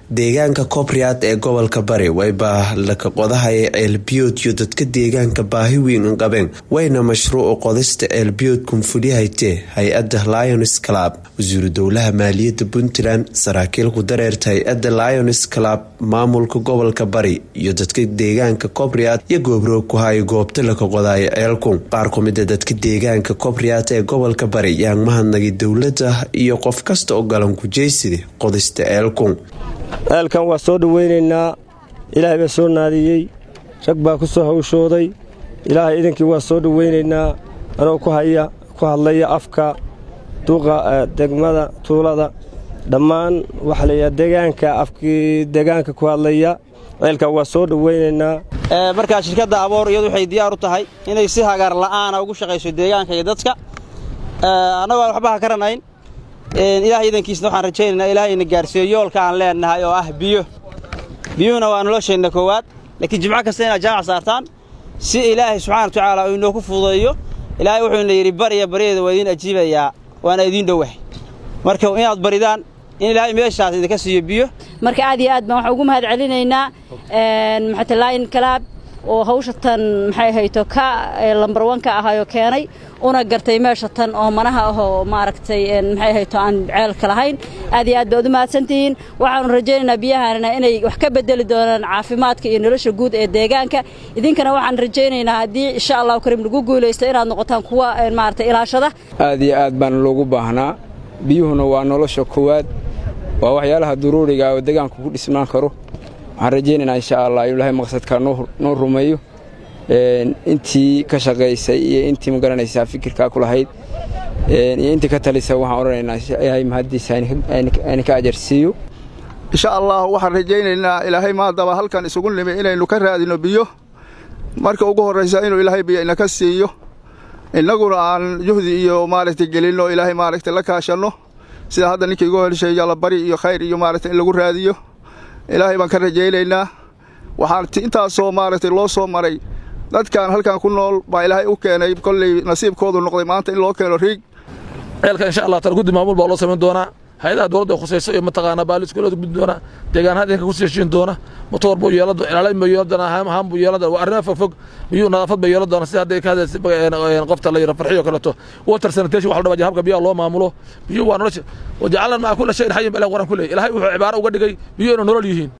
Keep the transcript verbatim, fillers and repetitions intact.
deegaanka Kobriyaad ee gobolka Bari wayba la ka qodahay ceelbiyood iyo dadka deegaanka baahi weyn u qabeen wayna mashruuc qodista ceelbiyood kunfuliyayte hay-adda Lions Club wasiir dowlaha maaliyadda Puntland saraakiil ku dareertay hay-adda Lions Club maamulka gobolka Bari iyo dadka deegaanka Kobriyaad iyo gobro ku hay goobta la ka qodaay ceelku qaar ka mid ah dadka deegaanka Kobriyaad ee gobolka Bari yaan mahadnaqay dowladda iyo qof kasta oo galan ku jeysida qodista ceelku halkan waa soo dhaweynaynaa ilaahay baa soo naadiyay rag baa ku soo hawshooday ilaahay idinkii waa soo dhaweynaynaa anoo ku haya ku hadlaya afka duqa degmada tuulada dhammaan waxa la yiraahdaa deegaanka afkii deegaanka ku hadlaya ceelka waa soo dhaweynaynaa ee marka shirkadda Aboor iyadu waxay diyaar u tahay inay si hagar la'aan ugu shaqeyso deegaanka iyo dadka ee anaga waxba ka karanayn ee ilaahay idankiisna waxaan rajaynaynaa ilaahay in gaarsiiyo yoolka aan leenahay oo ah biyo biyuna waa nolosheenna koowaad laakiin jimca kasta inaa jaac saartaan si ilaahay subxaanahu wa ta'aala uu inoo ku fududeeyo ilaahay wuxuu ina yiri bariya bariyada waa idin ajiibaya waana idin dhawahay marka inaad baridaan in ilaahay meeshaas idinka siiyo biyo marka aad iyo aad baan wax ugu mahad celinaynaa een maxay Lions Club oo hawshatan maxay hayto ka lambar one ka ahayo keenay una gartay meeshatan oo manaha ah maaragtay maxay hayto aan ceelka lahayn aad iyo aad baad u mahadsantiin waxaan rajaynaynaa biyahaana inay wax ka bedeli doonaan caafimaadka iyo nolosha guud ee deegaanka idinkana waxaan rajaynaynaa hadii insha Allah karim lagu guuleysto inaad noqotaan kuwa maaragtay ilaashada aad iyo aad baan loogu baahnaa biyuhuna waa nolosha koowaad waa waxyaalaha daruuriga ah oo deegaanka ku dhismaan karo waxaan rajaynaynaa insha Allah ilaahay maqsadka noo rumeeyo een intii ka shaqeysay iyo intii ma garanaysaa fikirka ku lahayd een iyo intii ka talisay waxaan oranaynaa ilaahay mahadiisa in ka ajarsiiyo insha Allah waxaan rajaynaynaa ilaahay ma daba halkan isugu nimay inaynu ka raadino biyo marka ugu horeysa inuu ilaahay biyo ina ka siiyo inaguna aan juhdi iyo maaragtay gelino ilaahay maaragtay la kaashano sida hadda ninkii ugu helshay yalla bari iyo khayr iyo maaragtay in lagu raadiyo ilaahay baan ka rajaynaynaa waxaan intaas soo maaragtay loo soo maray dadkan halkan ku nool baa ilaahay u keenay kulli nasiibkoodu noqday maanta in loo keeno riig ceelka insha Allah tar guddi maamul baa loo sameyn doona hay'adaha dawladda khusayso iyo mataqaana baalis kulada guddi doona deegaanada ku sii doona motor buu yeelado ilaalay ma yeeladana ham buu yeelada waa arrin fog biyo nadaafad bay yeeladana si haday ka hadasay qofta la yiraahdo farxiyo kaleeto water sanitation waxa la dhawaajay habka biyo loo maamulo biyo waa nolosha wajacalna ma kullu shay hayy ila qoran kulay ilaahay wuxuu cibaaro uga dhigay biyo inuu nolol yihiin